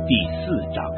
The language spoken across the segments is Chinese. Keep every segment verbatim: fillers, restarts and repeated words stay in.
第四章。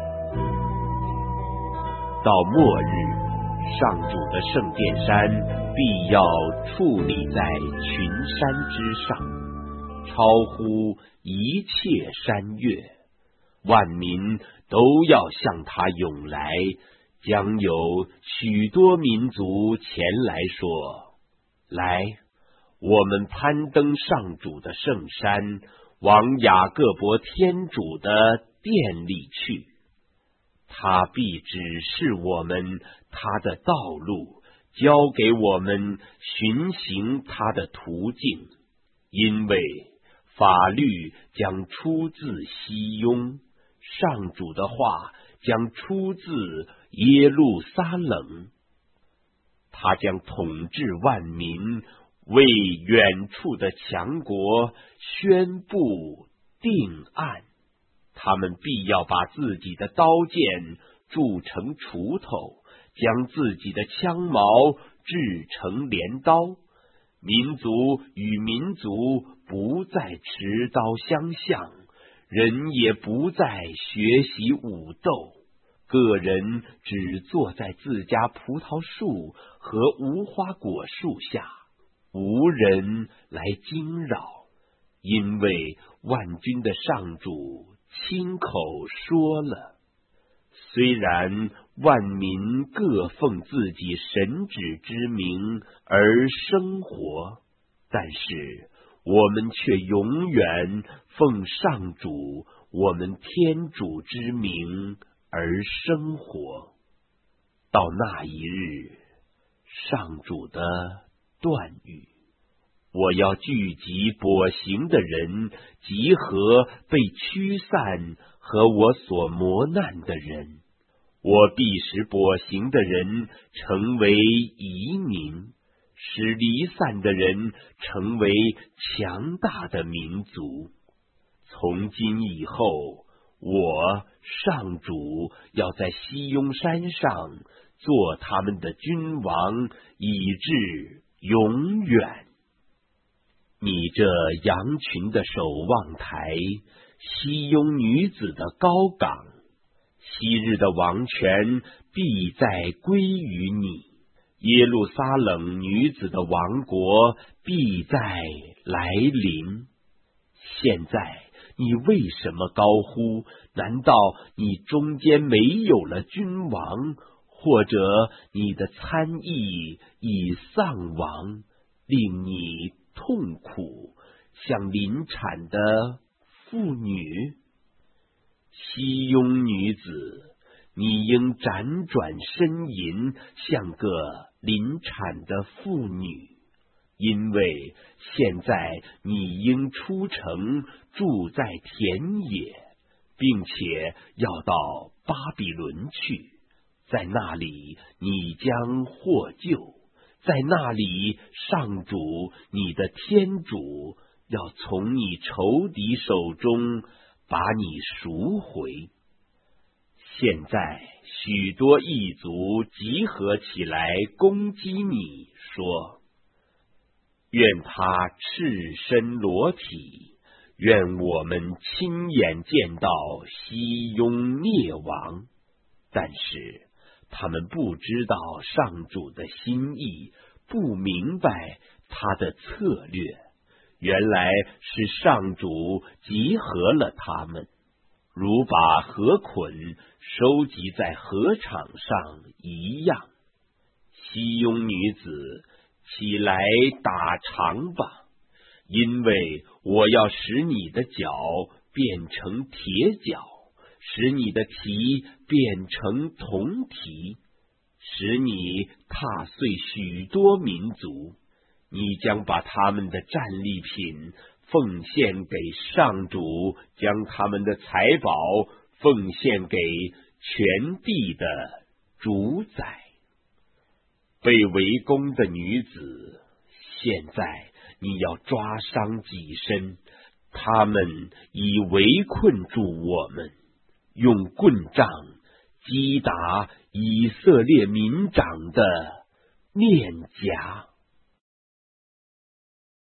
到末日，上主的圣殿山必要矗立在群山之上，超乎一切山岳，万民都要向他涌来，将有许多民族前来说：来，我们攀登上主的圣山，往雅各伯天主的殿里去。他必指示我们他的道路，教给我们循行他的途径，因为法律将出自西雍，上主的话将出自耶路撒冷。他将统治万民，为远处的强国宣布定案。他们必要把自己的刀剑铸成锄头，将自己的枪矛制成镰刀。民族与民族不再持刀相向，人也不再学习武斗，个人只坐在自家葡萄树和无花果树下，无人来惊扰，因为万军的上主亲口说了。虽然万民各奉自己神旨之名而生活，但是我们却永远奉上主我们天主之名而生活。到那一日，上主的断语：我要聚集跛行的人，集合被驱散和我所磨难的人。我必使跛行的人成为移民，使离散的人成为强大的民族。从今以后，我上主要在西雍山上做他们的君王，以至永远。你这羊群的守望台，西雍女子的高岗，昔日的王权必再归于你，耶路撒冷女子的王国必再来临。现在你为什么高呼？难道你中间没有了君王，或者你的参议已丧亡，令你痛苦，像临产的妇女？西雍女子，你应辗转呻吟，像个临产的妇女，因为现在你应出城，住在田野，并且要到巴比伦去，在那里你将获救，在那里上主你的天主要从你仇敌手中把你赎回。现在许多异族集合起来攻击你，说：愿他赤身裸体，愿我们亲眼见到西雍灭亡。但是他们不知道上主的心意，不明白他的策略。原来是上主集合了他们，如把河捆收集在河场上一样。西雍女子，起来打场吧，因为我要使你的脚变成铁脚，使你的蹄变成铜蹄，使你踏碎许多民族。你将把他们的战利品奉献给上主，将他们的财宝奉献给全地的主宰。被围攻的女子，现在你要抓伤己身，他们已围困住我们，用棍杖击打以色列民长的面颊。